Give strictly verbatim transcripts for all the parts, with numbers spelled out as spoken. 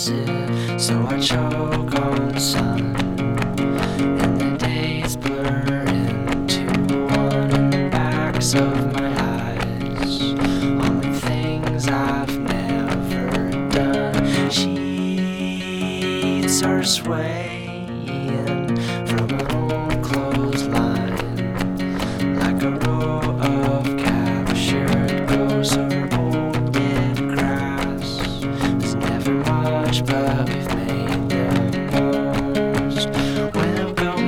opposite, so I choke on sun, and the days blur into one in the backs of my eyes, on the things I've never done. Sheets are swaying from an old clothesline, like a row of captured ghosts over old dead grass. There's never much, but we've made the most. Welcome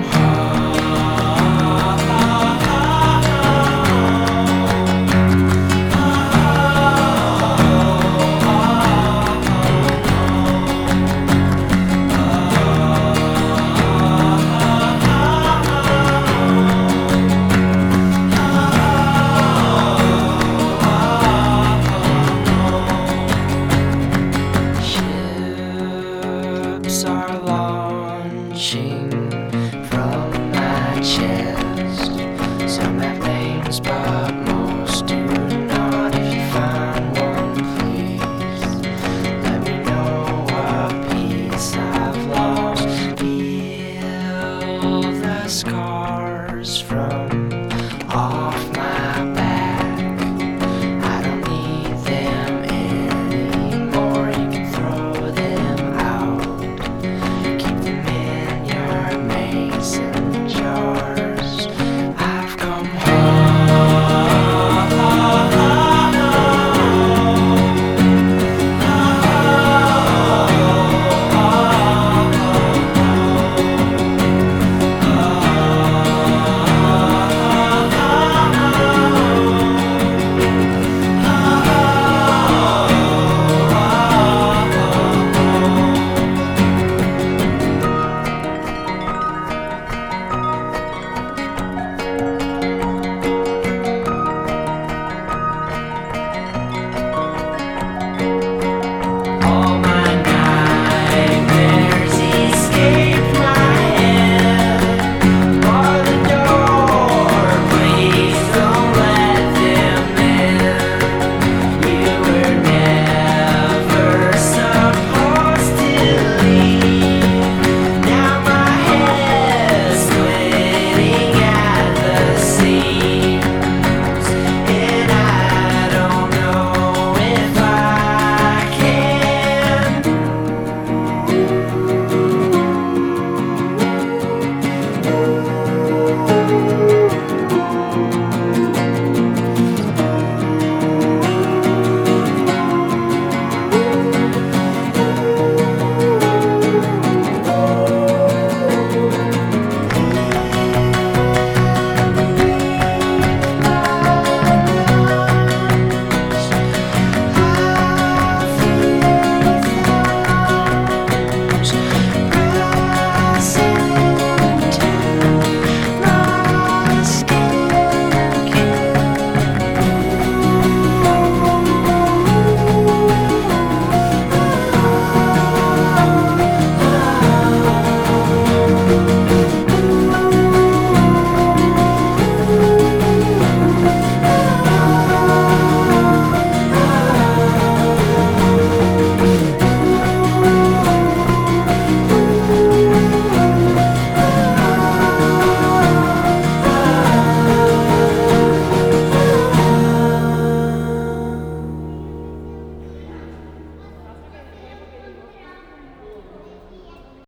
ships are launching